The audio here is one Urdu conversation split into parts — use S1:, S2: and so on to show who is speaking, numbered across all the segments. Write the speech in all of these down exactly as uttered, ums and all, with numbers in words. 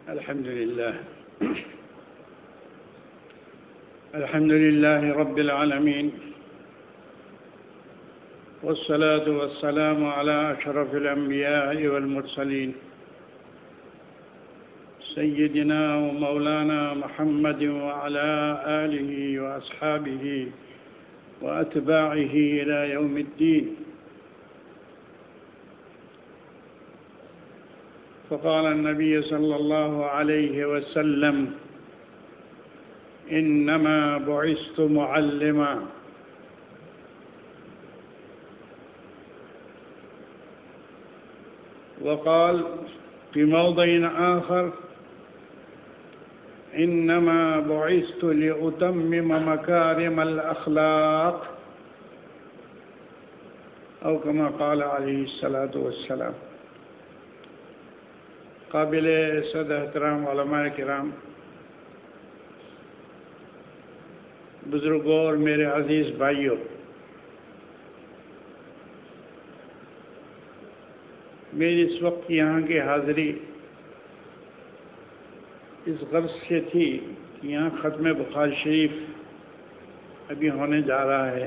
S1: الحمد لله الحمد لله رب العالمين، والصلاة والسلام على أشرف الأنبياء والمرسلين سيدنا ومولانا محمد وعلى آله وأصحابه وأتباعه إلى يوم الدين. فقال النبي صلى الله عليه وسلم: إنما بعثت معلما. وقال في موضع آخر: إنما بعثت لأتمم مكارم الأخلاق، أو كما قال عليه الصلاة والسلام. قابل صد احترام علماء کرام، بزرگوں اور میرے عزیز بھائیوں، میری اس وقت یہاں کی حاضری اس غرض سے تھی کہ یہاں ختم بخاری شریف ابھی ہونے جا رہا ہے،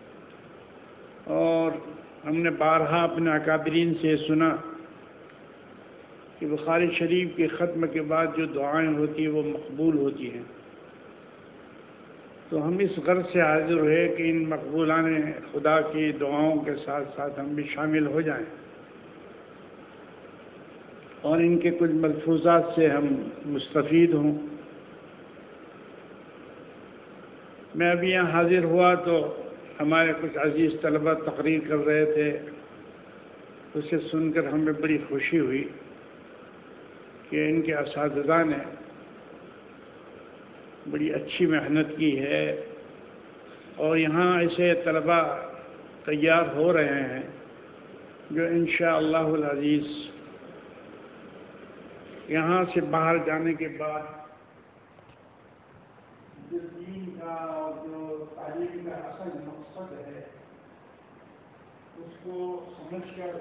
S1: اور ہم نے بارہا اپنے اکابرین سے سنا کہ بخاری شریف کے ختم کے بعد جو دعائیں ہوتی ہیں وہ مقبول ہوتی ہیں. تو ہم اس غرض سے حاضر ہوئے کہ ان مقبولان خدا کی دعاؤں کے ساتھ ساتھ ہم بھی شامل ہو جائیں اور ان کے کچھ ملفوظات سے ہم مستفید ہوں. میں ابھی یہاں حاضر ہوا تو ہمارے کچھ عزیز طلبہ تقریر کر رہے تھے، اسے سن کر ہمیں بڑی خوشی ہوئی کہ ان کے اساتذہ نے بڑی اچھی محنت کی ہے اور یہاں ایسے طلبہ تیار ہو رہے ہیں جو انشاءاللہ العزیز یہاں سے باہر جانے کے بعد جو دین کا اور جو تعلیم کا اصل مقصد ہے اس کو سمجھ کر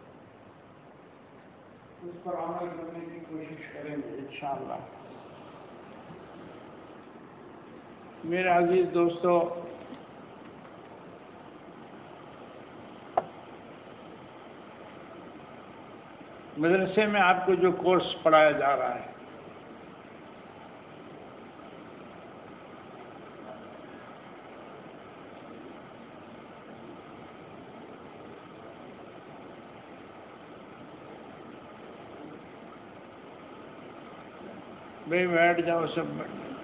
S1: اس پر عمل کرنے کی کوشش کریں گے انشاءاللہ. میرے عزیز دوستو، مدرسے میں آپ کو جو کورس پڑھایا جا رہا ہے بھائی بیٹھ جاؤ سب،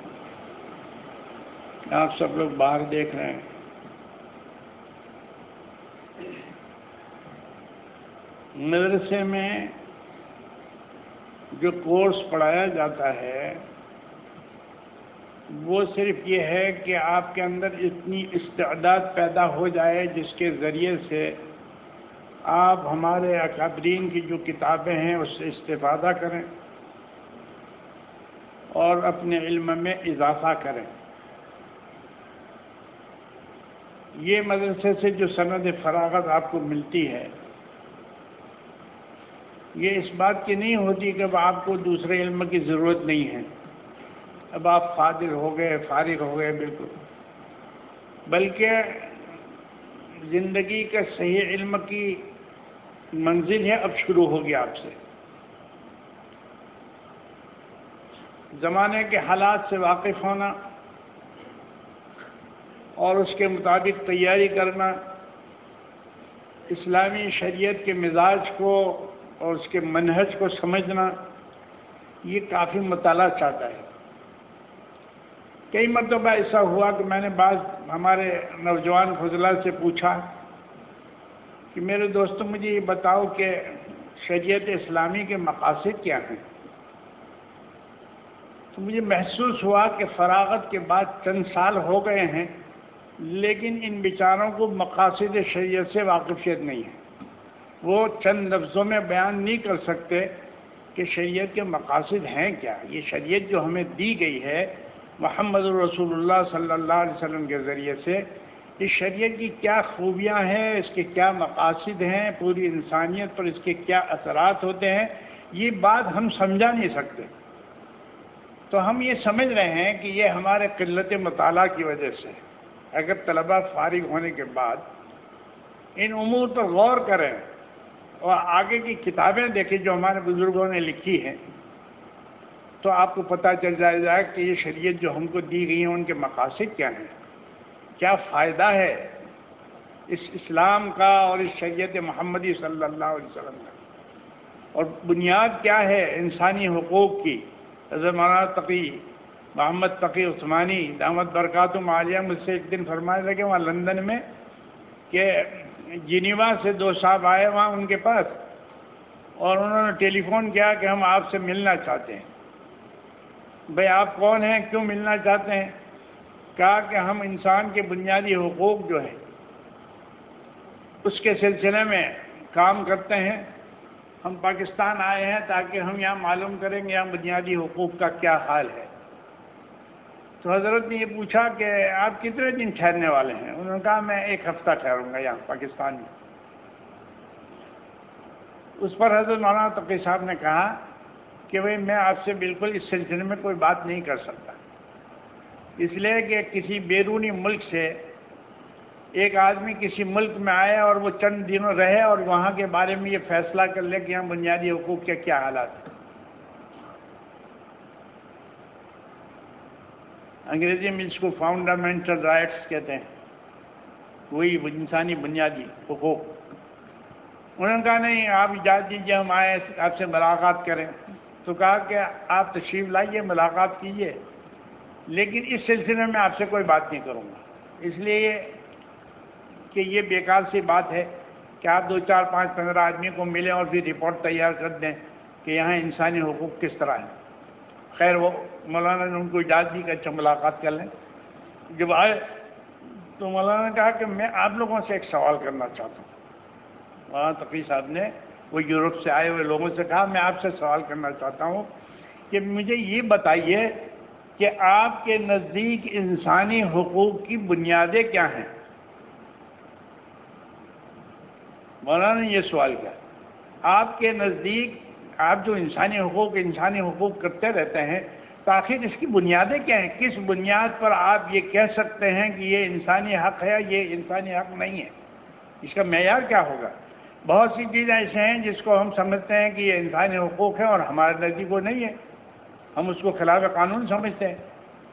S1: آپ سب لوگ باہر دیکھ رہے ہیں. مدرسے میں جو کورس پڑھایا جاتا ہے وہ صرف یہ ہے کہ آپ کے اندر اتنی استعداد پیدا ہو جائے جس کے ذریعے سے آپ ہمارے اکابرین کی جو کتابیں ہیں اس سے استفادہ کریں اور اپنے علم میں اضافہ کریں. یہ مدرسے سے جو سند فراغت آپ کو ملتی ہے یہ اس بات کی نہیں ہوتی کہ اب آپ کو دوسرے علم کی ضرورت نہیں ہے، اب آپ فاضل ہو گئے، فارغ ہو گئے، بالکل، بلکہ زندگی کا صحیح علم کی منزل ہے اب شروع ہوگی آپ سے. زمانے کے حالات سے واقف ہونا اور اس کے مطابق تیاری کرنا، اسلامی شریعت کے مزاج کو اور اس کے منہج کو سمجھنا، یہ کافی مطالعہ چاہتا ہے. کئی مرتبہ ایسا ہوا کہ میں نے بعض ہمارے نوجوان فضلاء سے پوچھا کہ میرے دوستوں مجھے یہ بتاؤ کہ شریعت اسلامی کے مقاصد کیا ہیں. تو مجھے محسوس ہوا کہ فراغت کے بعد چند سال ہو گئے ہیں لیکن ان بیچاروں کو مقاصد شریعت سے واقفیت نہیں ہے. وہ چند لفظوں میں بیان نہیں کر سکتے کہ شریعت کے مقاصد ہیں کیا. یہ شریعت جو ہمیں دی گئی ہے محمد رسول اللہ صلی اللہ علیہ وسلم کے ذریعے سے، اس شریعت کی کیا خوبیاں ہیں، اس کے کیا مقاصد ہیں، پوری انسانیت پر اس کے کیا اثرات ہوتے ہیں، یہ بات ہم سمجھا نہیں سکتے. تو ہم یہ سمجھ رہے ہیں کہ یہ ہمارے قلت مطالعہ کی وجہ سے، اگر طلباء فارغ ہونے کے بعد ان امور پر غور کریں اور آگے کی کتابیں دیکھیں جو ہمارے بزرگوں نے لکھی ہیں، تو آپ کو پتہ چل جائے گا کہ یہ شریعت جو ہم کو دی گئی ہیں ان کے مقاصد کیا ہیں، کیا فائدہ ہے اس اسلام کا اور اس شریعت محمدی صلی اللہ علیہ وسلم کا، اور بنیاد کیا ہے انسانی حقوق کی۔ حضرت مولانا تقی محمد تقی عثمانی دامت برکاتہم عالیہ مجھ سے ایک دن فرمانے لگے وہاں لندن میں کہ جنیوا سے دو صاحب آئے وہاں ان کے پاس، اور انہوں نے ٹیلی فون کیا کہ ہم آپ سے ملنا چاہتے ہیں۔ بھئی آپ کون ہیں، کیوں ملنا چاہتے ہیں؟ کہا کہ ہم انسان کے بنیادی حقوق جو ہیں اس کے سلسلے میں کام کرتے ہیں، ہم پاکستان آئے ہیں تاکہ ہم یہاں معلوم کریں گے یہاں بنیادی حقوق کا کیا حال ہے۔ تو حضرت نے یہ پوچھا کہ آپ کتنے دن ٹھہرنے والے ہیں؟ انہوں نے کہا میں ایک ہفتہ ٹھہروں گا یہاں پاکستان میں۔ اس پر حضرت مولانا تقی صاحب نے کہا کہ بھئی میں آپ سے بالکل اس سلسلے میں کوئی بات نہیں کر سکتا، اس لیے کہ کسی بیرونی ملک سے ایک آدمی کسی ملک میں آئے اور وہ چند دنوں رہے اور وہاں کے بارے میں یہ فیصلہ کر لے کہ یہاں بنیادی حقوق کے کیا حالات ہیں۔ انگریزی میں اس کو فاؤنڈامنٹل رائٹس کہتے ہیں، وہی انسانی بنیادی حقوق۔ انہوں نے کہا نہیں آپ اجازت دیجیے ہم آئے آپ سے ملاقات کریں۔ تو کہا کہ آپ تشریف لائیے ملاقات کیجیے، لیکن اس سلسلے میں آپ سے کوئی بات نہیں کروں گا، اس لیے کہ یہ بیکار سی بات ہے کہ آپ دو چار پانچ پندرہ آدمی کو ملیں اور پھر رپورٹ تیار کر دیں کہ یہاں انسانی حقوق کس طرح ہیں۔ خیر وہ مولانا نے ان کو اجازت دی کہ اچھا ملاقات کر لیں۔ جب آئے تو مولانا نے کہا کہ میں آپ لوگوں سے ایک سوال کرنا چاہتا ہوں۔ مولانا تقی صاحب نے وہ یورپ سے آئے ہوئے لوگوں سے کہا میں آپ سے سوال کرنا چاہتا ہوں کہ مجھے یہ بتائیے کہ آپ کے نزدیک انسانی حقوق کی بنیادیں کیا ہیں؟ مولانا نے یہ سوال کیا، آپ کے نزدیک آپ جو انسانی حقوق انسانی حقوق کرتے رہتے ہیں تو آخر اس کی بنیادیں کیا ہیں؟ کس بنیاد پر آپ یہ کہہ سکتے ہیں کہ یہ انسانی حق ہے یہ انسانی حق نہیں ہے؟ اس کا معیار کیا ہوگا؟ بہت سی چیزیں ایسے ہیں جس کو ہم سمجھتے ہیں کہ یہ انسانی حقوق ہے اور ہمارے نزدیک وہ نہیں ہے، ہم اس کو خلاف قانون سمجھتے ہیں۔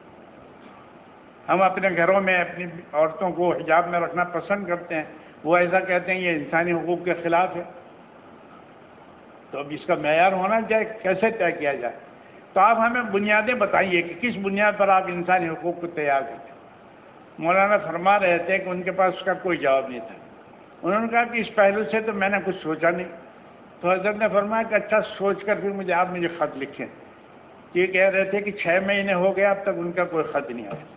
S1: ہم اپنے گھروں میں اپنی عورتوں کو حجاب میں رکھنا پسند کرتے ہیں، وہ ایسا کہتے ہیں یہ انسانی حقوق کے خلاف ہے۔ تو اب اس کا معیار ہونا چاہیے، کیسے طے کیا جائے؟ تو آپ ہمیں بنیادیں بتائیے کہ کس بنیاد پر آپ انسانی حقوق کو تیار کرتے ہیں۔ مولانا فرما رہے تھے کہ ان کے پاس اس کا کوئی جواب نہیں تھا۔ انہوں نے کہا کہ اس پہلو سے تو میں نے کچھ سوچا نہیں۔ تو حضرت نے فرمایا کہ اچھا سوچ کر پھر مجھے آپ مجھے خط لکھیں۔ یہ کہہ رہے تھے کہ چھ مہینے ہو گئے اب تک ان کا کوئی خط نہیں آیا،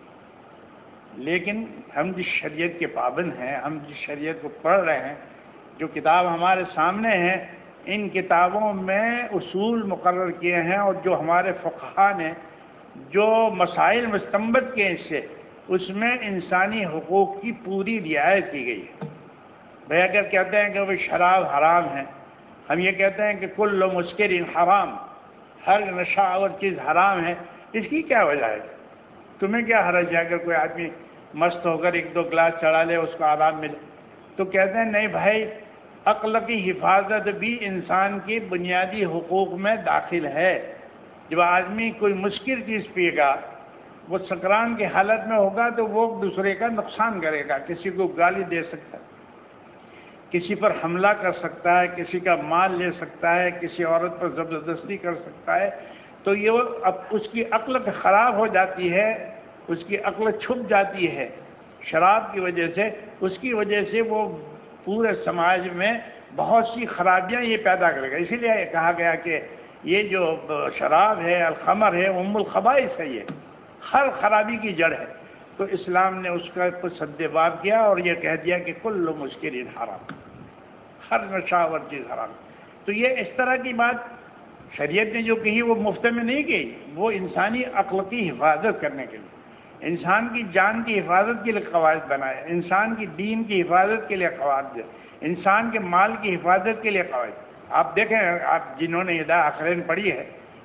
S1: لیکن ہم جس شریعت کے پابند ہیں، ہم جس شریعت کو پڑھ رہے ہیں، جو کتاب ہمارے سامنے ہے، ان کتابوں میں اصول مقرر کیے ہیں اور جو ہمارے فقہا نے جو مسائل مستنبط کیے اس سے، اس میں انسانی حقوق کی پوری رعایت کی گئی ہے۔ بھئی اگر کہتے ہیں کہ وہ شراب حرام ہے، ہم یہ کہتے ہیں کہ کل مسکر حرام، ہر نشہ اور چیز حرام ہے، اس کی کیا وجہ ہے؟ تمہیں کیا حرج ہے اگر کوئی آدمی مست ہو کر ایک دو گلاس چڑھا لے اس کو آرام ملے؟ تو کہتے ہیں نہیں بھائی، عقل کی حفاظت بھی انسان کی بنیادی حقوق میں داخل ہے۔ جب آدمی کوئی مسکر چیز پیے گا، وہ سکران کی حالت میں ہوگا تو وہ دوسرے کا نقصان کرے گا، کسی کو گالی دے سکتا ہے، کسی پر حملہ کر سکتا ہے، کسی کا مال لے سکتا ہے، کسی عورت پر زبردستی کر سکتا ہے۔ تو یہ اب اس کی عقل خراب ہو جاتی ہے، اس کی عقل چھپ جاتی ہے شراب کی وجہ سے، اس کی وجہ سے وہ پورے سماج میں بہت سی خرابیاں یہ پیدا کرے گا۔ اسی لیے کہا گیا کہ یہ جو شراب ہے، الخمر ہے، ام الخبائث ہے، یہ ہر خرابی کی جڑ ہے۔ تو اسلام نے اس کا سد باب کیا اور یہ کہہ دیا کہ کل مسکر حرام، ہر نشاور چیز حرام۔ تو یہ اس طرح کی بات شریعت نے جو کہی وہ مفت میں نہیں کہی، وہ انسانی عقل کی حفاظت کرنے کے لیے، انسان کی جان کی حفاظت کے لیے قواعد بنائے، انسان کی دین کی حفاظت کے لیے قواعد، انسان کے مال کی حفاظت کے لیے قواعد۔ آپ دیکھیں، آپ جنہوں نے ہدایت آخرین پڑھی ہے،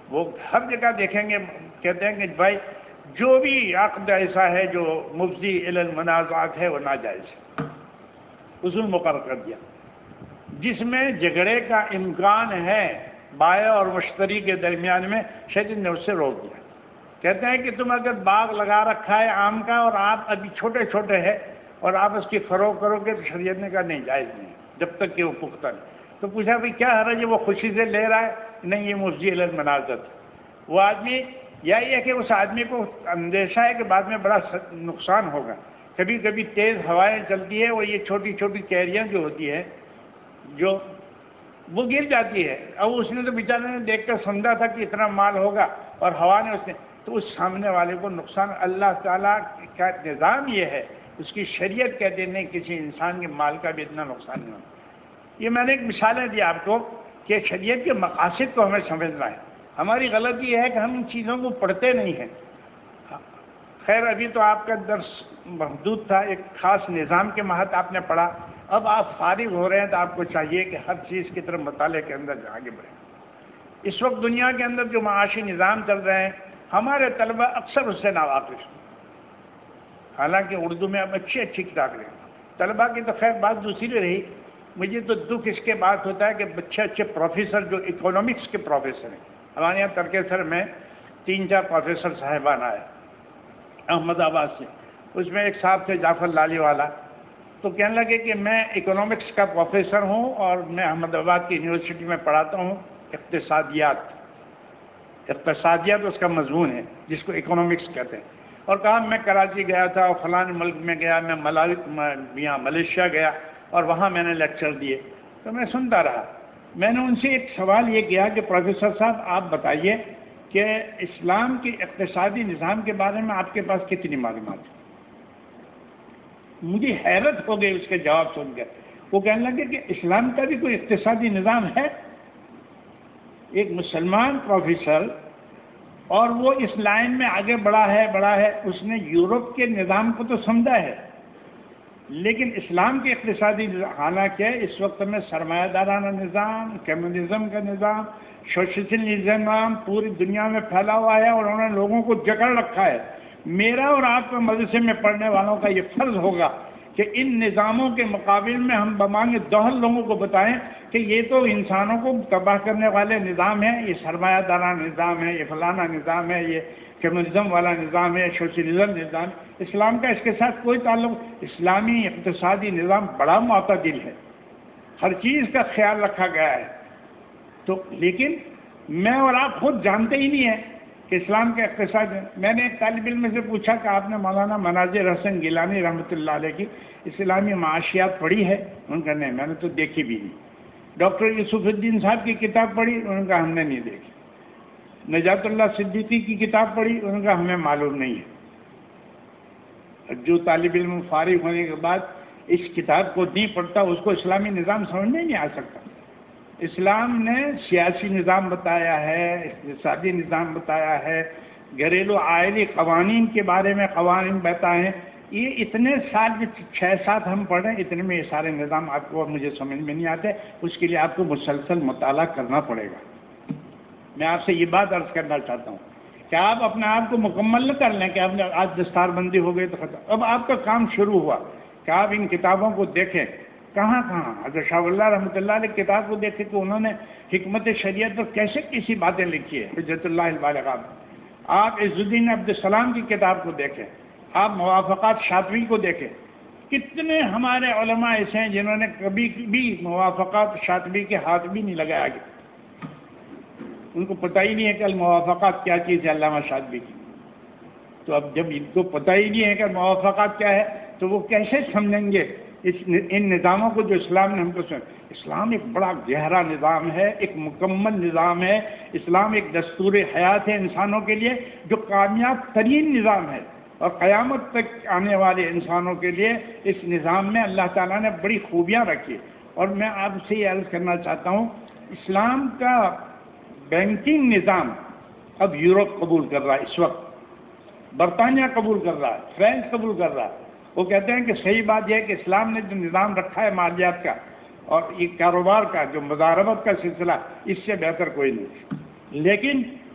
S1: وہ ہر جگہ دیکھیں گے کہتے ہیں کہ بھائی جو بھی عقد ایسا ہے جو مفضی الی المنازعات ہے وہ ناجائز ہے، اصول مقرر کر دیا۔ جس میں جھگڑے کا امکان ہے بائع اور مشتری کے درمیان میں، شریعت نے اس سے روک دیا۔ کہتے ہیں کہ تم اگر باغ لگا رکھا ہے آم کا اور آپ ابھی چھوٹے چھوٹے ہیں اور آپ اس کی فروغ کرو گے تو شریعت نے کہا نہیں، جائز نہیں جب تک کہ وہ پختہ نہیں۔ تو پوچھا بھائی کیا حرج ہے، وہ خوشی سے لے رہا ہے؟ نہیں، یہ مفضی الی المنازعات ہے۔ وہ آدمی یا یہ کہ اس آدمی کو اندیشہ ہے کہ بعد میں بڑا نقصان ہوگا۔ کبھی کبھی تیز ہوائیں چلتی ہے، وہ یہ چھوٹی چھوٹی کیریاں جو ہوتی ہے جو وہ گر جاتی ہے، اب اس نے تو بیچارے نے دیکھ کر سمجھا تھا کہ اتنا مال ہوگا اور ہوا نے اس نے، تو اس سامنے والے کو نقصان۔ اللہ تعالیٰ کا نظام یہ ہے، اس کی شریعت کہتے ہیں نہیں کسی انسان کے مال کا بھی اتنا نقصان نہیں ہوتا۔ یہ میں نے ایک مثالیں دی آپ کو کہ شریعت کے مقاصد کو ہمیں سمجھنا ہے۔ ہماری غلطی یہ ہے کہ ہم ان چیزوں کو پڑھتے نہیں ہیں۔ خیر ابھی تو آپ کا درس محدود تھا، ایک خاص نظام کے مہت آپ نے پڑھا، اب آپ فارغ ہو رہے ہیں تو آپ کو چاہیے کہ ہر چیز کی طرف مطالعے کے اندر آگے بڑھیں۔ اس وقت دنیا کے اندر جو معاشی نظام چل رہے ہیں ہمارے طلبہ اکثر اس سے ناواقف ہیں، حالانکہ اردو میں اب اچھی اچھی کتابیں ہیں۔ طلبہ کی تو خیر بات دوسری رہی، مجھے تو دکھ اس کے بات ہوتا ہے کہ اچھے اچھے پروفیسر جو اکنامکس کے پروفیسر ہیں، ہمارے یہاں ترکیسر میں تین چار پروفیسر صاحبان آئے احمد آباد سے، اس میں ایک صاحب تھے جعفر لالی والا، تو کہنے لگے کہ میں اکنامکس کا پروفیسر ہوں اور میں احمد آباد کی یونیورسٹی میں پڑھاتا ہوں اقتصادیات۔ اقتصادیات اس کا مضمون ہے جس کو اکنامکس کہتے ہیں، اور کہا میں کراچی گیا تھا اور فلاں ملک میں گیا، میں ملاوی یہاں ملیشیا گیا اور وہاں میں نے لیکچر دیے، تو میں سنتا رہا۔ میں نے ان سے ایک سوال یہ کیا کہ پروفیسر صاحب آپ بتائیے کہ اسلام کے اقتصادی نظام کے بارے میں آپ کے پاس کتنی معلومات ہیں؟ مجھے حیرت ہو گئی اس کے جواب سن کر۔ وہ کہنے لگے کہ اسلام کا بھی کوئی اقتصادی نظام ہے؟ ایک مسلمان پروفیسر، اور وہ اس لائن میں آگے بڑھا ہے بڑھا ہے اس نے یورپ کے نظام کو تو سمجھا ہے، لیکن اسلام کے اقتصادی نظام، حالانکہ اس وقت میں سرمایہ دارانہ نظام، کمیونزم کا نظام، سوشلزم نظام پوری دنیا میں پھیلا ہوا ہے اور انہوں نے لوگوں کو جکڑ رکھا ہے۔ میرا اور آپ کا مدرسے میں پڑھنے والوں کا یہ فرض ہوگا کہ ان نظاموں کے مقابل میں ہم بمانگ دہل لوگوں کو بتائیں کہ یہ تو انسانوں کو تباہ کرنے والے نظام ہیں، یہ سرمایہ دارانہ نظام ہے، یہ فلانا نظام ہے، یہ کمیونزم والا نظام ہے، سوشلزم نظام۔ اسلام کا اس کے ساتھ کوئی تعلق۔ اسلامی اقتصادی نظام بڑا معتدل ہے، ہر چیز کا خیال رکھا گیا ہے۔ تو لیکن میں اور آپ خود جانتے ہی نہیں ہیں کہ اسلام کا اقتصاد ہے۔ میں نے ایک طالب علم سے پوچھا کہ آپ نے مولانا مناظر حسن گیلانی رحمۃ اللہ علیہ کی اسلامی معاشیات پڑھی ہے؟ ان کا نہیں، میں نے تو دیکھی بھی نہیں۔ ڈاکٹر یوسف الدین صاحب کی کتاب پڑھی؟ ان کا ہم نے نہیں دیکھی۔ نجات اللہ صدیقی کی کتاب پڑھی؟ ان کا ہمیں معلوم نہیں ہے۔ جو طالب علم فارغ ہونے کے بعد اس کتاب کو نہیں پڑھتا اس کو اسلامی نظام سمجھ میں نہیں آ سکتا۔ اسلام نے سیاسی نظام بتایا ہے، اقتصادی نظام بتایا ہے، گھریلو آئلی قوانین کے بارے میں قوانین بتائے ہیں۔ یہ اتنے سال جو چھ سات ہم پڑھ رہے ہیں اتنے میں یہ سارے نظام آپ کو مجھے سمجھ میں نہیں آتے، اس کے لیے آپ کو مسلسل مطالعہ کرنا پڑے گا۔ میں آپ سے یہ بات عرض کرنا چاہتا ہوں کہ آپ اپنے آپ کو مکمل نہ کر لیں کہ آپ نے آج دستار بندی ہو گئی تو ختم۔ اب آپ کا کام شروع ہوا کہ آپ ان کتابوں کو دیکھیں۔ کہاں کہاں حضرت شاہ اللہ رحمۃ اللہ علیہ کتاب کو دیکھیں کہ انہوں نے حکمت شریعت پر کیسے کیسی باتیں لکھی ہے، حجت اللہ البالغہ۔ آپ عز الدین عبد السلام کی کتاب کو دیکھیں، آپ موافقات شاطبی کو دیکھیں۔ کتنے ہمارے علماء ایسے ہیں جنہوں نے کبھی بھی موافقات شاطبی کے ہاتھ بھی نہیں لگایا گیا، ان کو پتہ ہی نہیں ہے کہ الموافقات کیا چیز ہے علامہ شاطبی کی۔ تو اب جب ان کو پتہ ہی نہیں ہے کہ موافقات کیا ہے تو وہ کیسے سمجھیں گے اس ان نظاموں کو جو اسلام نے ہم کو سن۔ اسلام ایک بڑا گہرا نظام ہے، ایک مکمل نظام ہے۔ اسلام ایک دستور حیات ہے انسانوں کے لیے جو کامیاب ترین نظام ہے، اور قیامت تک آنے والے انسانوں کے لیے اس نظام میں اللہ تعالیٰ نے بڑی خوبیاں رکھی۔ اور میں آپ سے یہ عرض کرنا چاہتا ہوں، اسلام کا بینکنگ نظام اب یورپ قبول کر رہا ہے، اس وقت برطانیہ قبول کر رہا ہے، فرانس قبول کر رہا ہے۔ وہ کہتے ہیں کہ صحیح بات یہ ہے کہ اسلام نے جو نظام رکھا ہے مالیات کا اور یہ کاروبار کا جو مضاربت کا سلسلہ، اس سے بہتر کوئی نہیں، لیکن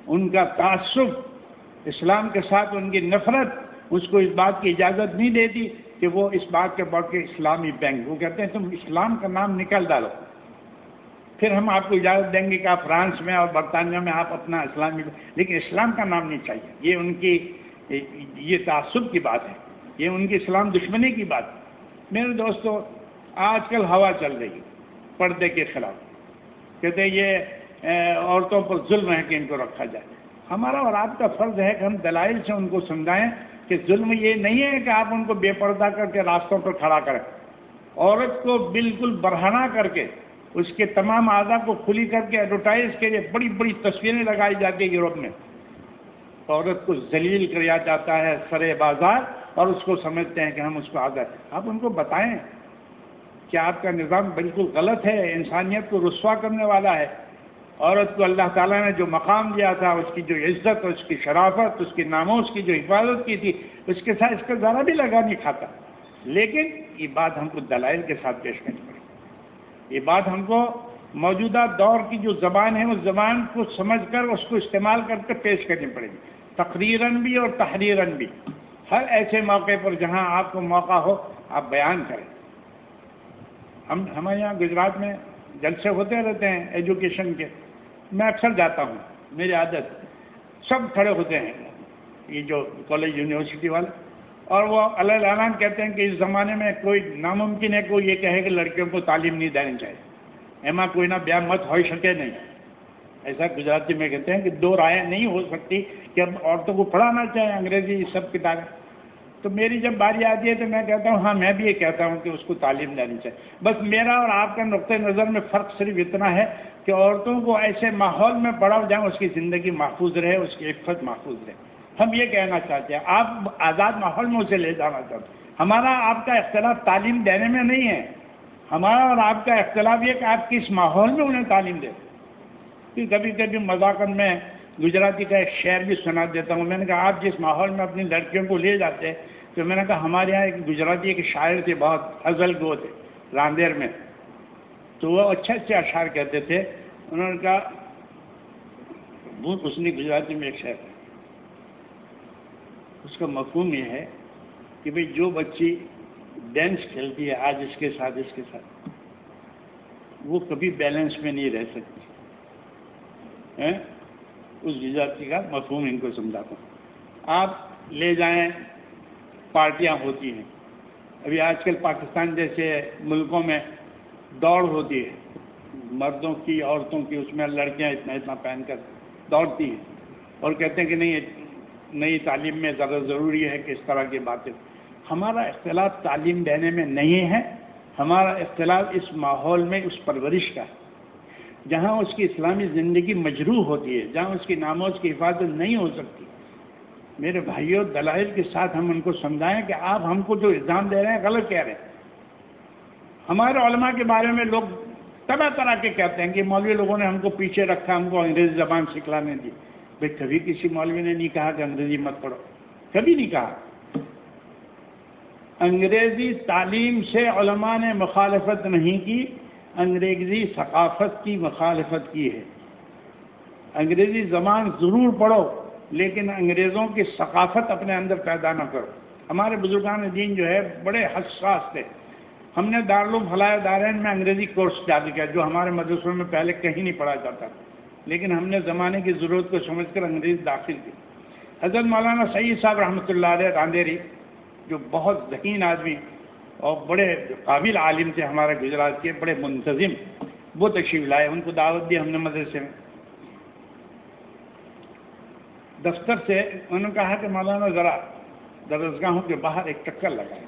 S1: ان کا تعصب، اسلام کے ساتھ ان کی نفرت اس کو اس بات کی اجازت نہیں دیتی کہ وہ اس بات کے بڑھ کے اسلامی بینک، وہ کہتے ہیں تم اسلام کا نام نکال ڈالو، پھر ہم آپ کو اجازت دیں گے کہ آپ فرانس میں اور برطانیہ میں آپ اپنا اسلامی، لیکن اسلام کا نام نہیں چاہیے۔ یہ ان کی یہ تعصب کی بات ہے، یہ ان کی اسلام دشمنی کی بات ہے۔ میرے دوستو، آج کل ہوا چل رہی ہے پردے کے خلاف، کہتے ہیں یہ عورتوں پر ظلم ہے کہ ان کو رکھا جائے۔ ہمارا اور آپ کا فرض ہے کہ ہم دلائل سے ان کو سمجھائیں کہ ظلم یہ نہیں ہے کہ آپ ان کو بے پردہ کر کے راستوں پر کھڑا کریں۔ عورت کو بالکل برہنہ کر کے اس کے تمام اعضاء کو کھلی کر کے ایڈورٹائز کے لیے بڑی بڑی تصویریں لگائی جاتی ہیں یورپ میں، عورت کو ذلیل کیا جاتا ہے سرے بازار، اور اس کو سمجھتے ہیں کہ ہم اس کو آزاد۔ آپ ان کو بتائیں کہ آپ کا نظام بالکل غلط ہے، انسانیت کو رسوا کرنے والا ہے۔ عورت کو اللہ تعالیٰ نے جو مقام دیا تھا، اس کی جو عزت، اس کی شرافت، اس کی ناموس کی جو حفاظت کی تھی، اس کے ساتھ اس کا ذرا بھی لگا نہیں کھاتا۔ لیکن یہ بات ہم کو دلائل کے ساتھ پیش کرنی پڑے گی، یہ بات ہم کو موجودہ دور کی جو زبان ہے اس زبان کو سمجھ کر اس کو استعمال کر کے پیش کرنی پڑے گی، تقریراً بھی اور تحریراً بھی۔ ہر ایسے موقع پر جہاں آپ کو موقع ہو آپ بیان کریں۔ ہم ہمارے یہاں گجرات میں جلسے ہوتے رہتے ہیں ایجوکیشن کے، میں اکثر جاتا ہوں، میری عادت، سب کھڑے ہوتے ہیں یہ جو کالج یونیورسٹی والے، اور وہ علیہ اعلان کہتے ہیں کہ اس زمانے میں کوئی ناممکن ہے کوئی یہ کہے کہ لڑکیوں کو تعلیم نہیں دینی چاہیے، ایما کوئی نہ بیا مت ہو سکے نہیں، ایسا گجراتی میں کہتے ہیں کہ دو رائے نہیں ہو سکتی کہ اب عورتوں کو پڑھانا چاہیے انگریزی سب کتابیں۔ تو میری جب باری آتی ہے تو میں کہتا ہوں ہاں میں بھی یہ کہتا ہوں کہ اس کو تعلیم دینی چاہیے۔ بس میرا اور آپ کا نقطۂ نظر میں فرق صرف اتنا ہے کہ عورتوں کو ایسے ماحول میں پڑھا جائیں اس کی زندگی محفوظ رہے، اس کی عفت محفوظ رہے۔ ہم یہ کہنا چاہتے ہیں، آپ آزاد ماحول میں اسے لے جانا چاہتے ہیں۔ ہمارا آپ کا اختلاف تعلیم دینے میں نہیں ہے، ہمارا اور آپ کا اختلاف یہ کہ آپ کس ماحول میں انہیں تعلیم دیں۔ کبھی کبھی مذاقن میں گجراتی کا ایک شعر بھی سنا دیتا ہوں، میں نے کہا آپ جس ماحول میں اپنی لڑکیوں کو لے جاتے ہیں، تو میں نے کہا ہمارے یہاں ایک گجراتی ایک شاعر تھے بہت غزل گو تھے راندیر میں، تو وہ اچھے اچھے اشعار کہتے تھے۔ انہوں نے کہا، اس نے گجراتی میں ایک شعر، اس کا مفہوم یہ ہے کہ بھئی جو بچی ڈینس کھیلتی ہے آج اس کے ساتھ اس کے ساتھ، وہ کبھی بیلنس میں نہیں رہ سکتی۔ اس گجراتی کا مفہوم ان کو سمجھاتا ہوں۔ آپ لے جائیں، پارٹیاں ہوتی ہیں، ابھی آج کل پاکستان جیسے ملکوں میں دوڑ ہوتی ہے مردوں کی عورتوں کی، اس میں لڑکیاں اتنا اتنا پہن کر دوڑتی ہیں اور کہتے ہیں کہ نہیں نئی تعلیم میں زیادہ ضروری ہے کہ اس طرح کی باتیں۔ ہمارا اختلاف تعلیم دینے میں نہیں ہے، ہمارا اختلاف اس ماحول میں اس پرورش کا ہے جہاں اس کی اسلامی زندگی مجروح ہوتی ہے، جہاں اس کی ناموس کی حفاظت نہیں ہو سکتی۔ میرے بھائیوں، دلائل کے ساتھ ہم ان کو سمجھائیں کہ آپ ہم کو جو الزام دے رہے ہیں غلط کہہ رہے ہیں۔ ہمارے علماء کے بارے میں لوگ طرح طرح کے کہتے ہیں کہ مولوی لوگوں نے ہم کو پیچھے رکھا، ہم کو انگریزی زبان سکھلانے دی۔ بھائی کبھی کسی مولوی نے نہیں کہا کہ انگریزی مت پڑھو، کبھی نہیں کہا۔ انگریزی تعلیم سے علماء نے مخالفت نہیں کی، انگریزی ثقافت کی مخالفت کی ہے۔ انگریزی زبان ضرور پڑھو لیکن انگریزوں کی ثقافت اپنے اندر پیدا نہ کرو۔ ہمارے بزرگان دین جو ہے بڑے حساس تھے۔ ہم نے دارالعلوم فلاح دارین میں انگریزی کورس جاری کیا جو ہمارے مدرسوں میں پہلے کہیں نہیں پڑھا جاتا تھا، لیکن ہم نے زمانے کی ضرورت کو سمجھ کر انگریزی داخل کی۔ حضرت مولانا سعید صاحب رحمۃ اللہ علیہ راندیری، جو بہت ذہین آدمی اور بڑے قابل عالم تھے ہمارے گجرات کے، بڑے منتظم، وہ تشریف لائے، ان کو دعوت دی ہم نے مدرسے میں۔ دفتر سے انہوں نے کہا کہ مولانا ذرا درسگاہوں کے باہر ایک چکر لگائے۔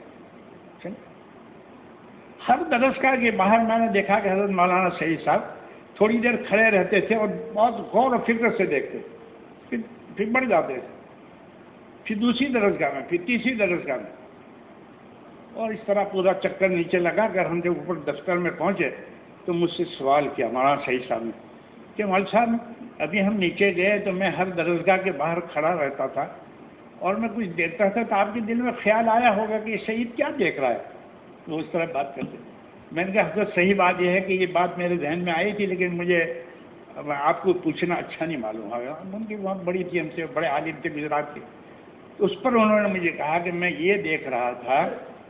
S1: ہر درسگاہ کے باہر میں نے دیکھا کہ حضرت مولانا سعید صاحب تھوڑی دیر کھڑے رہتے تھے اور بہت غور و فکر سے دیکھتے، پھر پھر بڑھ جاتے تھے، پھر دوسری درسگاہ میں، پھر تیسری درسگاہ میں، اور اس طرح پورا چکر نیچے لگا کر ہم جب اوپر دفتر میں پہنچے تو مجھ سے سوال کیا مولانا سعید صاحب نے کہ مول صاحب ابھی ہم نیچے گئے تو میں ہر درسگاہ کے باہر کھڑا رہتا تھا اور میں کچھ دیکھتا تھا تو آپ کے دل میں خیال آیا ہوگا کہ یہ شہید کیا دیکھ رہا ہے، وہ اس طرح بات کرتے۔ میں نے کہا حضرت صحیح بات یہ ہے کہ یہ بات میرے ذہن میں آئی تھی لیکن مجھے آپ کو پوچھنا اچھا نہیں معلوم ہوگا، ان کی بہت بڑی تھی، ہم سے بڑے عالم تھے گجرات کے. اس پر انہوں نے مجھے کہا کہ میں یہ دیکھ رہا تھا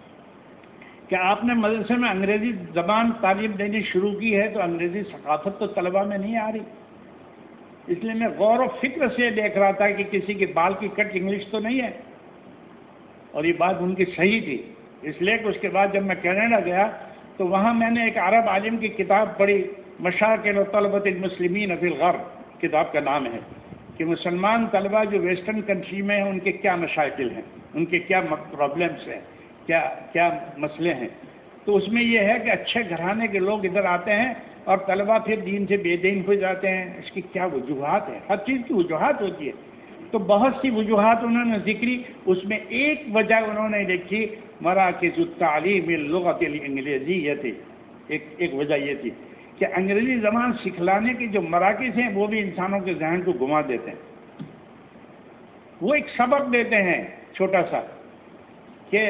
S1: کہ آپ نے مدرسے میں انگریزی زبان تعلیم دینی شروع کی ہے تو انگریزی ثقافت تو طلبہ میں نہیں آ رہی، اس لیے میں غور و فکر سے دیکھ رہا تھا کہ کسی کے بال کی کٹ انگلش تو نہیں ہے. اور یہ بات ان کی صحیح تھی، اس لیے کہ اس کے بعد جب میں کینیڈا گیا تو وہاں میں نے ایک عرب عالم کی کتاب پڑھی، مشاکل طلبۃ المسلمین فی الغرب کتاب کا نام ہے، کہ مسلمان طلبہ جو ویسٹرن کنٹری میں ہیں ان کے کیا مشاکل ہیں، ان کے کیا پرابلمس ہیں، کیا کیا مسئلے ہیں. تو اس میں یہ ہے کہ اچھے گھرانے کے لوگ ادھر آتے ہیں اور طلبہ پھر دین سے بے دین ہو جاتے ہیں. اس کی کیا وجوہات ہیں؟ ہر چیز کی وجوہات ہوتی ہے. تو بہت سی وجوہات انہوں نے ذکری، اس میں ایک وجہ انہوں نے لکھی مراکز التعلیم اللغت الانگلیزیت. ایک ایک وجہ یہ تھی کہ انگریزی زبان سکھلانے کے جو مراکز ہیں وہ بھی انسانوں کے ذہن کو گھما دیتے ہیں. وہ ایک سبق دیتے ہیں چھوٹا سا کہ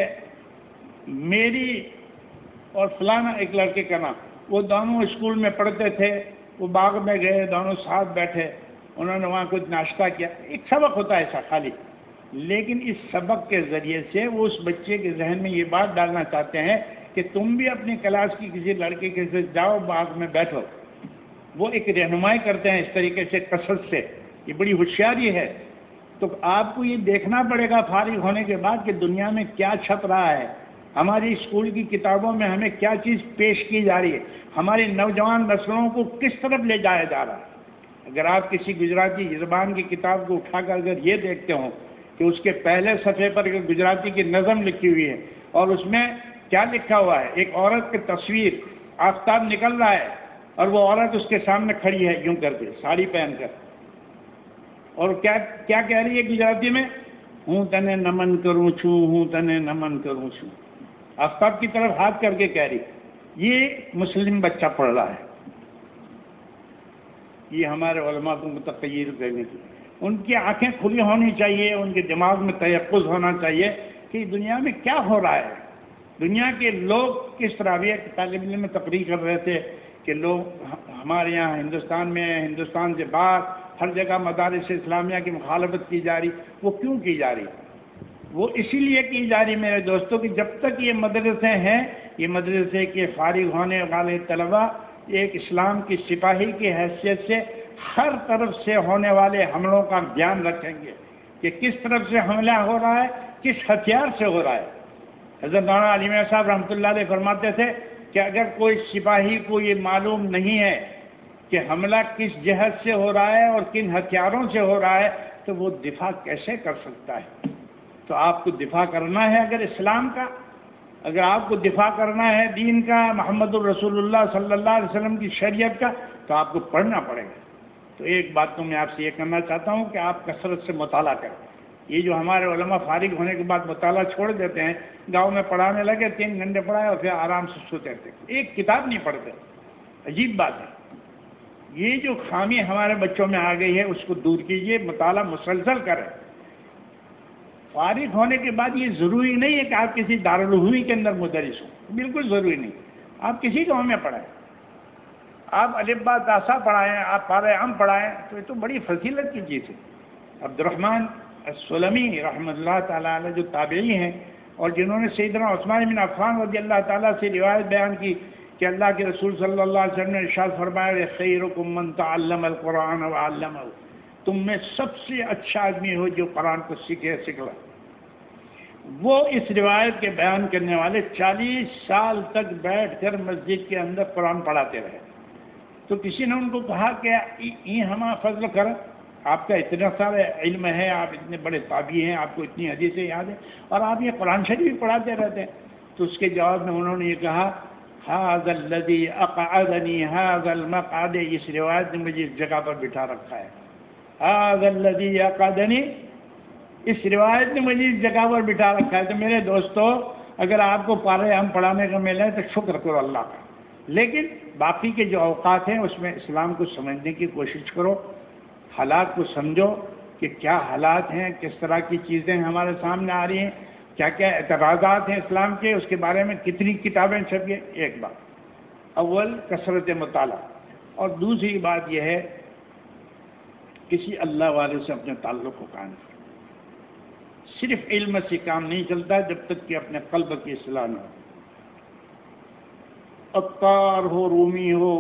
S1: میری اور فلانا ایک لڑکے کا نام، وہ دونوں اسکول میں پڑھتے تھے، وہ باغ میں گئے، دونوں ساتھ بیٹھے، انہوں نے وہاں کچھ ناشتہ کیا. ایک سبق ہوتا ہے ایسا خالی، لیکن اس سبق کے ذریعے سے وہ اس بچے کے ذہن میں یہ بات ڈالنا چاہتے ہیں کہ تم بھی اپنی کلاس کی کسی لڑکے کے ساتھ جاؤ، باغ میں بیٹھو. وہ ایک رہنمائی کرتے ہیں اس طریقے سے قصص سے. یہ بڑی ہوشیاری ہے. تو آپ کو یہ دیکھنا پڑے گا فارغ ہونے کے بعد کہ دنیا میں کیا چھپ رہا ہے، ہماری اسکول کی کتابوں میں ہمیں کیا چیز پیش کی جا رہی ہے، ہماری نوجوان نسلوں کو کس طرف لے جایا جا رہا ہے. اگر آپ کسی گجراتی زبان کی کتاب کو اٹھا کر اگر یہ دیکھتے ہوں کہ اس کے پہلے صفحے پر گجراتی کی نظم لکھی ہوئی ہے اور اس میں کیا لکھا ہوا ہے، ایک عورت کی تصویر، آفتاب نکل رہا ہے اور وہ عورت اس کے سامنے کھڑی ہے یوں کر کے ساڑی پہن کر، اور کیا کیا کہہ رہی ہے گجراتی میں، ہوں تنے نمن کروں چھوں، ہوں تنے نمن کروں چھوں، آفتاب کی طرف ہاتھ کر کے کہہ رہی. یہ مسلم بچہ پڑھ رہا ہے. یہ ہمارے علماء کو متقیر کرنے کی، ان کی آنکھیں کھلی ہونی چاہیے، ان کے دماغ میں تیقظ ہونا چاہیے کہ دنیا میں کیا ہو رہا ہے، دنیا کے لوگ کس طرح. بھی ایک طالب علم میں تقریر کر رہے تھے کہ لوگ ہمارے یہاں ہندوستان میں، ہندوستان سے باہر ہر جگہ مدارس اسلامیہ کی مخالفت کی جا رہی. وہ کیوں کی جا رہی؟ وہ اسی لیے کی جا رہی میرے دوستوں کہ جب تک یہ مدرسے ہیں، یہ مدرسے کے فارغ ہونے والے طلباء ایک اسلام کی سپاہی کی حیثیت سے ہر طرف سے ہونے والے حملوں کا دھیان رکھیں گے کہ کس طرف سے حملہ ہو رہا ہے، کس ہتھیار سے ہو رہا ہے. حضرت مولانا علی میاں صاحب رحمۃ اللہ علیہ فرماتے تھے کہ اگر کوئی سپاہی کو یہ معلوم نہیں ہے کہ حملہ کس جہت سے ہو رہا ہے اور کن ہتھیاروں سے ہو رہا ہے تو وہ دفاع کیسے کر سکتا ہے. تو آپ کو دفاع کرنا ہے اگر اسلام کا، اگر آپ کو دفاع کرنا ہے دین کا، محمد الرسول اللہ صلی اللہ علیہ وسلم کی شریعت کا، تو آپ کو پڑھنا پڑے گا. تو ایک بات تو میں آپ سے یہ کرنا چاہتا ہوں کہ آپ کثرت سے مطالعہ کریں. یہ جو ہمارے علماء فارغ ہونے کے بعد مطالعہ چھوڑ دیتے ہیں، گاؤں میں پڑھانے لگے، تین گھنٹے پڑھائے اور پھر آرام سے سوتے تھے، ایک کتاب نہیں پڑھتے. عجیب بات ہے. یہ جو خامی ہمارے بچوں میں آ گئی ہے اس کو دور کیجیے، مطالعہ مسلسل کریں. فارغ ہونے کے بعد یہ ضروری نہیں ہے کہ آپ کسی دارالعلوم کے اندر مدرس ہوں، بالکل ضروری نہیں. آپ کسی گاؤں میں پڑھائیں، آپ الف با تاسا پڑھائیں، آپ پارے عام پڑھائیں، تو یہ تو بڑی فضیلت کی چیز ہے. عبد الرحمن السلمی رحمۃ اللہ تعالیٰ علیہ جو تابعی ہیں اور جنہوں نے سیدنا عثمان بن عفان رضی اللہ تعالیٰ سے روایت بیان کی کہ اللہ کے رسول صلی اللہ علیہ وسلم نے ارشاد فرمایا خیرکم من تعلم القرآن وعلمہ، تم میں سب سے اچھا آدمی ہو جو قرآن کو سیکھے سکھلا. وہ اس روایت کے بیان کرنے والے چالیس سال تک بیٹھ کر مسجد کے اندر قرآن پڑھاتے رہے. تو کسی نے ان کو کہا کہ یہ ہما فضل کر، آپ کا اتنا سارا علم ہے، آپ اتنے بڑے تابعی ہیں، آپ کو اتنی حدیثیں یاد ہیں اور آپ یہ قرآن شریف پڑھاتے رہتے ہیں. تو اس کے جواب میں انہوں نے یہ کہا هذا الذي اقعدني هذا المقعد، اس روایت نے مجھے اس جگہ پر بٹھا رکھا ہے. هذا الذي اقعدني، اس روایت نے مجھے اس جگہ پر بٹھا رکھا ہے. تو میرے دوستو اگر آپ کو پارے ہم پڑھانے کا ملا ہے تو شکر کرو اللہ کا، لیکن باقی کے جو اوقات ہیں اس میں اسلام کو سمجھنے کی کوشش کرو، حالات کو سمجھو کہ کیا حالات ہیں، کس طرح کی چیزیں ہمارے سامنے آ رہی ہیں، کیا کیا اعتراضات ہیں اسلام کے، اس کے بارے میں کتنی کتابیں چھپی ہیں. ایک بات اول کثرت مطالعہ، اور دوسری بات یہ ہے کسی اللہ والے سے اپنے تعلق کو قائم کریں. صرف علم سے کام نہیں چلتا جب تک کہ اپنے قلب کی اصلاح نہ ہو. عطار ہو رومی ہو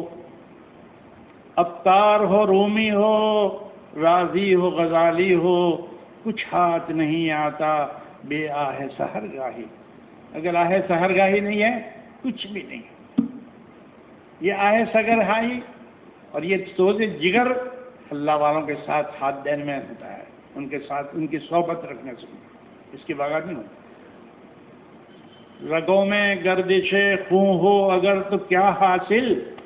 S1: عطار ہو رومی ہو رازی ہو غزالی ہو کچھ ہاتھ نہیں آتا بے آہ سحر گاہی. اگر آہ سحر گاہی نہیں ہے کچھ بھی نہیں. یہ آہ سحر گاہی اور یہ سوز جگر اللہ والوں کے ساتھ ہاتھ دینے میں ہوتا ہے, ان کے ساتھ ان کی صحبت رکھنے سے, اس کی بغیر نہیں ہوتا. رگوں میں گردش خون ہو اگر تو کیا حاصل,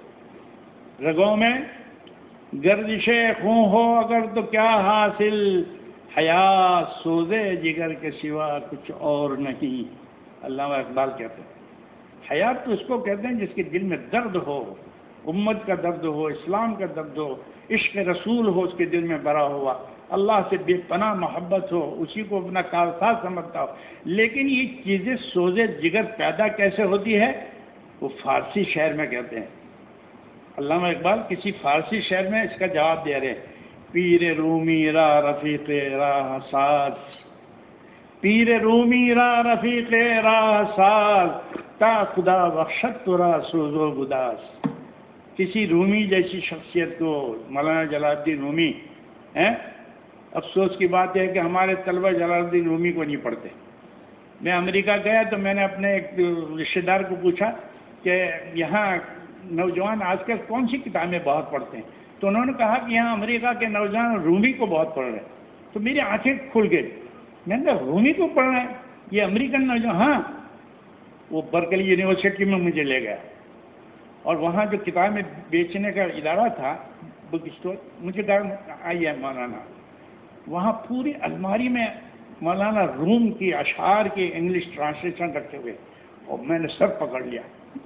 S1: رگوں میں گردش خون ہو اگر تو کیا حاصل, حیات سوزے جگر کے سوا کچھ اور نہیں. علامہ اقبال کہتے ہیں حیات تو اس کو کہتے ہیں جس کے دل میں درد ہو, امت کا درد ہو, اسلام کا درد ہو, عشق رسول ہو اس کے دل میں بھرا ہوا, اللہ سے بے پناہ محبت ہو, اسی کو اپنا کارساز سمجھتا ہو. لیکن یہ چیزیں سوزے جگر پیدا کیسے ہوتی ہے, وہ فارسی شعر میں کہتے ہیں. علامہ اقبال کسی فارسی شعر میں اس کا جواب دے رہے ہیں. پیر رومی را رفیق راہ ساز, پیر رومی را رفیق راہ ساز, تا خدا بخشت تو را سوز و گداز. کسی رومی جیسی شخصیت کو, مولانا جلال الدین رومی ہیں. افسوس کی بات ہے کہ ہمارے طلبہ جلال الدین رومی کو نہیں پڑھتے. میں امریکہ گیا تو میں نے اپنے ایک رشتے دار کو پوچھا کہ یہاں نوجوان آج کل کون سی کتابیں بہت پڑھتے ہیں, تو انہوں نے کہا کہ یہاں امریکہ کے نوجوان رومی کو بہت پڑھ رہے ہیں. تو میری آنکھیں کھل گئی. میں نے کہا رومی کو پڑھ رہے ہیں یہ امریکن نوجوان؟ ہاں. وہ برکلی یونیورسٹی میں مجھے لے گیا اور وہاں جو کتابیں بیچنے کا ادارہ تھا, بک اسٹور, مجھے کہا آئی ہے مولانا. وہاں پوری الماری میں مولانا روم کی اشعار کی انگلش ٹرانسلیشن رکھے ہوئے, اور میں نے سر پکڑ لیا.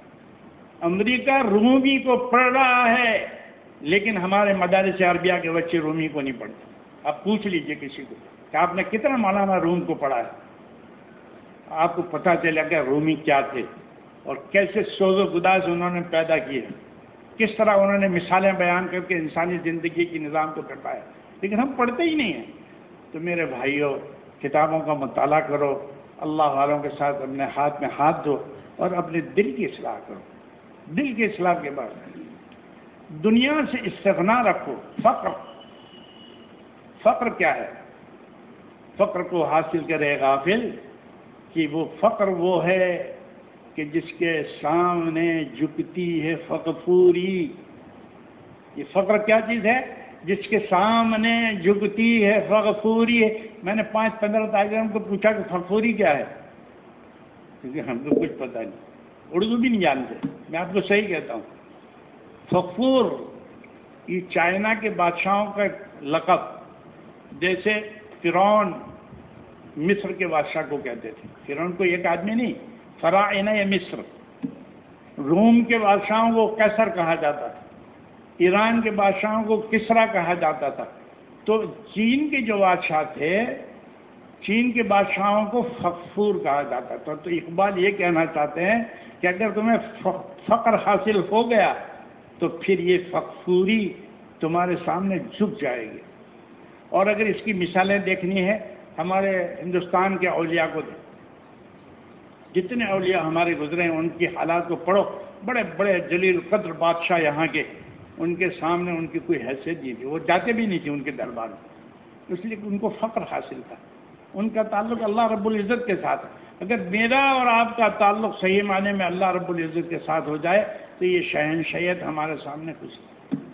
S1: امریکہ رومی کو پڑھ رہا ہے لیکن ہمارے مدارس عربیہ کے بچے رومی کو نہیں پڑھتے. آپ پوچھ لیجئے کسی کو کہ آپ نے کتنا مولانا روم کو پڑھا ہے, آپ کو پتہ چلے گا رومی کیا تھے اور کیسے سوز و گداز انہوں نے پیدا کیے, کس طرح انہوں نے مثالیں بیان کر کے انسانی زندگی کی نظام کو کروایا. لیکن ہم پڑھتے ہی نہیں ہیں. تو میرے بھائیوں, کتابوں کا مطالعہ کرو, اللہ والوں کے ساتھ اپنے ہاتھ میں ہاتھ دو اور اپنے دل کی اصلاح کرو. دل کی اصلاح کے بعد دنیا سے استغنا رکھو. فقر فقر کیا ہے؟ فقر کو حاصل کرے غافل کہ وہ فقر وہ ہے کہ جس کے سامنے جھکتی ہے فغفوری. یہ فقر کیا چیز ہے؟ جس کے سامنے جھکتی ہے فغفوری. میں نے پانچ پندرہ طالب کو پوچھا کہ فغفوری کیا ہے, کیونکہ ہم کو کچھ پتہ نہیں, اردو بھی نہیں جانتے. میں آپ کو صحیح کہتا ہوں, فغفور یہ چائنا کے بادشاہوں کا لقب. جیسے فرعون مصر کے بادشاہ کو کہتے تھے. فرعون کو ایک آدمی نہیں, فراعنہ یا مصر. روم کے بادشاہوں کو قیصر کہا جاتا تھا, ایران کے بادشاہوں کو کسرا کہا جاتا تھا. تو چین کے جو بادشاہ تھے, چین کے بادشاہوں کو فغفور کہا جاتا تھا. تو اقبال یہ کہنا چاہتے ہیں کہ اگر تمہیں فقر حاصل ہو گیا تو پھر یہ فغفوری تمہارے سامنے جھک جائے گی. اور اگر اس کی مثالیں دیکھنی ہے ہمارے ہندوستان کے اولیاء کو دیں. جتنے اولیاء ہمارے گزرے ہیں ان کی حالات کو پڑھو. بڑے بڑے جلیل قدر بادشاہ یہاں کے, ان کے سامنے ان کی کوئی حیثیت نہیں تھی, وہ جاتے بھی نہیں تھے ان کے دربار میں, اس لیے کہ ان کو فقر حاصل تھا. ان کا تعلق اللہ رب العزت کے ساتھ. اگر میرا اور آپ کا تعلق صحیح معنی میں اللہ رب العزت کے ساتھ ہو جائے تو یہ شہنشہیت ہمارے سامنے کچھ ہے.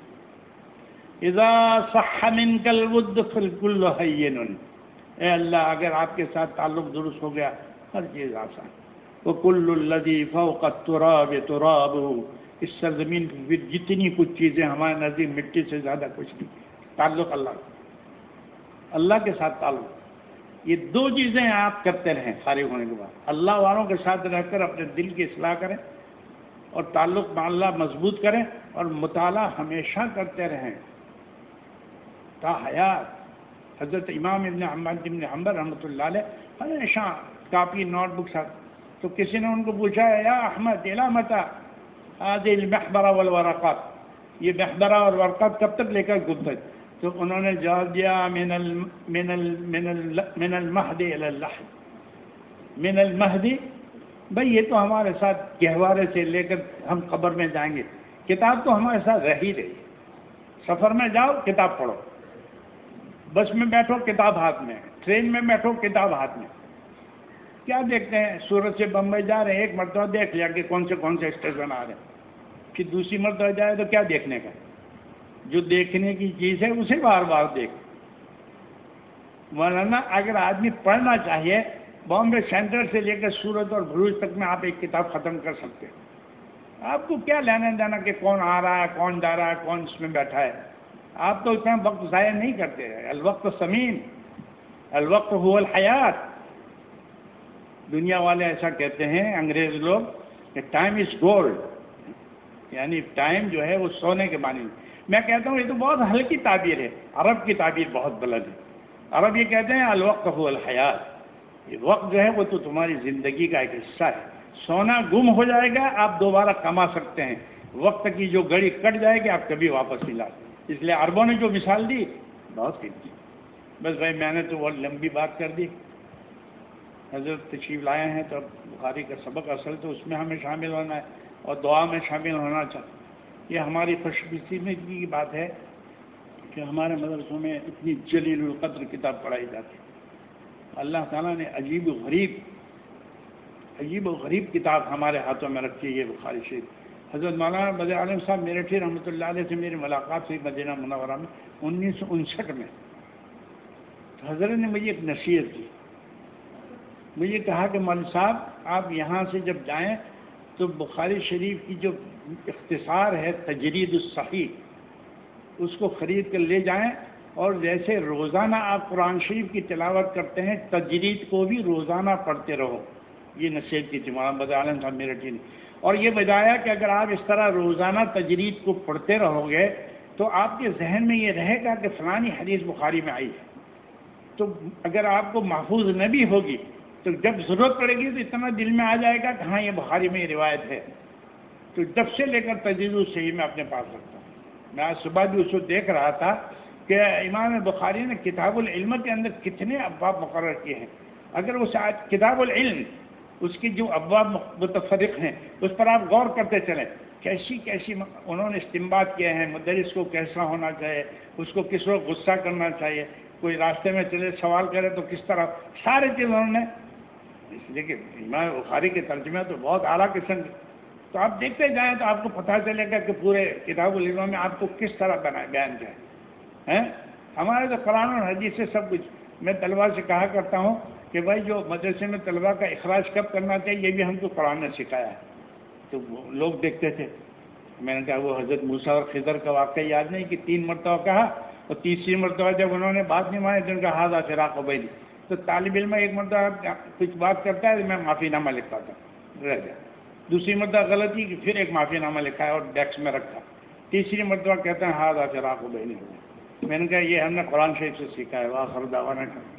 S1: اذا صح منك الود فالكل هين. اے اللہ اگر آپ کے ساتھ تعلق درست ہو گیا ہر چیز آسان. وكل الذي فوق التراب ترابه. اس سرزمین کی جتنی کچھ چیزیں ہمارے نزدیک مٹی سے زیادہ کچھ نہیں. تعلق اللہ اللہ کے ساتھ تعلق, یہ دو چیزیں آپ کرتے رہیں فارغ ہونے کے بعد. اللہ والوں کے ساتھ رہ کر اپنے دل کی اصلاح کریں اور تعلق میں اللہ مضبوط کریں اور مطالعہ ہمیشہ کرتے رہیں تا حیات. حضرت امام ابن احمد ابن حنبل رحمۃ اللہ علیہ ہمیشہ کاپی نوٹ بک ساتھ. تو کسی نے ان کو پوچھا یا احمد الی متی هذه المحبرہ والورقات, یہ محبرہ اور ورقات کب تک لے کر گھومتے؟ تو انہوں نے جواب دیا من ال من ال من ال من المہد الی اللحد، من المہد، بھائی یہ تو ہمارے ساتھ گہوارے سے لے کر ہم قبر میں جائیں گے، کتاب تو ہمارے ساتھ رہ ہی رہی ہے۔ سفر میں جاؤ کتاب پڑھو، بس میں بیٹھو کتاب ہاتھ میں، ٹرین میں بیٹھو کتاب ہاتھ میں۔ کیا دیکھتے ہیں؟ سورت سے بمبئی جا رہے ہیں، ایک مرتبہ دیکھ لیا کہ کون سے کون سے اسٹیشن آ رہے ہیں، پھر دوسری مرتبہ جائے تو کیا دیکھنے کا؟ جو دیکھنے کی چیز ہے اسے بار بار دیکھ۔ مولانا اگر آدمی پڑھنا چاہیے، بامبے سینٹرل سے لے کر سورت اور بھروچ تک میں آپ ایک کتاب ختم کر سکتے ہیں۔ آپ کو کیا لینا دینا کہ کون آ رہا ہے، کون جا رہا ہے، کون اس میں بیٹھا ہے؟ آپ تو اتنا وقت ضائع نہیں کرتے۔ الوقت ثمین، الوقت هو الحیات۔ دنیا والے ایسا کہتے ہیں، انگریز لوگ، کہ ٹائم از گولڈ، یعنی ٹائم جو ہے وہ سونے کے معنی۔ میں کہتا ہوں یہ تو بہت ہلکی تعبیر ہے، عرب کی تعبیر بہت بلند ہے۔ عرب یہ کہتے ہیں الوقت هو الحیات، یہ وقت جو ہے وہ تو تمہاری زندگی کا ایک حصہ ہے۔ سونا گم ہو جائے گا، آپ دوبارہ کما سکتے ہیں، وقت کی جو گھڑی کٹ جائے گی آپ کبھی واپس نہیں لا سکتے۔ اس لیے عربوں نے جو مثال دی بہت قیمتی۔ بس بھائی میں نے تو بہت لمبی بات کر دی، حضرت تشریف لائے ہیں تو بخاری کا سبق اصل تو اس میں ہمیں شامل ہونا ہے اور دعا میں شامل ہونا چاہیے۔ یہ ہماری خوش قسمتی کی بات ہے کہ ہمارے مدرسوں میں اتنی جلیل القدر کتاب پڑھائی جاتی ہے۔ اللہ تعالیٰ نے عجیب و غریب عجیب و غریب کتاب ہمارے ہاتھوں میں رکھی ہے، یہ بخاری شریف۔ حضرت مولانا بدر عالم صاحب میرٹھی رحمۃ اللہ علیہ سے میری ملاقات ہوئی مدینہ منورہ میں انیس سو انسٹھ میں۔ تو حضرت نے مجھے ایک نصیحت کی، مجھے کہا کہ مولوی صاحب آپ یہاں سے جب جائیں تو بخاری شریف کی جو اختصار ہے تجرید الصحیح اس کو خرید کر لے جائیں، اور جیسے روزانہ آپ قرآن شریف کی تلاوت کرتے ہیں تجرید کو بھی روزانہ پڑھتے رہو۔ یہ نصیحت کی تھی مولانا بدر عالم صاحب میرٹھی نے، اور یہ بتایا کہ اگر آپ اس طرح روزانہ تجرید کو پڑھتے رہو گے تو آپ کے ذہن میں یہ رہے گا کہ فلانی حدیث بخاری میں آئی ہے، تو اگر آپ کو محفوظ نہ بھی ہوگی تو جب ضرورت پڑے گی تو اتنا دل میں آ جائے گا کہ ہاں یہ بخاری میں یہ روایت ہے۔ تو جب سے لے کر تجرید الصحیح میں اپنے پاس رکھتا ہوں۔ میں آج صبح بھی اس کو دیکھ رہا تھا کہ امام بخاری نے کتاب العلم کے اندر کتنے ابواب مقرر کیے ہیں۔ اگر اس کتاب العلم اس کی جو ابواب متفرق ہیں اس پر آپ غور کرتے چلیں، کیسی کیسی انہوں نے استنباط کیے ہیں، مدرس کو کیسا ہونا چاہیے، اس کو کس وقت غصہ کرنا چاہیے، کوئی راستے میں چلے سوال کرے تو کس طرح، سارے چیز انہوں نے، اس لیے کہ امام بخاری کے ترجمے تو بہت اعلیٰ قسم کے، تو آپ دیکھتے جائیں تو آپ کو پتہ چلے گا کہ پورے کتاب العلم میں آپ کو کس طرح بنا بیان کیا ہے۔ ہمارے تو قرآن اور حدیث سے سب کچھ۔ میں طلبا سے کہا کرتا ہوں کہ بھائی جو مدرسے میں طلبا کا اخراج کب کرنا چاہیے یہ بھی ہم کو قرآن نے سکھایا ہے۔ تو لوگ دیکھتے تھے، میں نے کہا وہ حضرت موسیٰ اور خضر کا واقعہ یاد نہیں کہ تین مرتبہ کہا اور تیسری مرتبہ جب انہوں نے بات نہیں مانی تو ان کا ہاتھ فراق بینی، تو طالب علم ایک مرتبہ کچھ بات کرتا ہے میں معافی نامہ لکھتا تھا، رہ گیا، دوسری مرتبہ غلطی کہ پھر ایک معافی نامہ لکھا ہے اور ڈیسک میں رکھا، تیسری مرتبہ کہتے ہیں ہاتھ فراق بینی ہو گیا۔ میں نے کہا یہ ہم نے قرآن شریف سے سیکھا ہے۔ وآخر دعوانا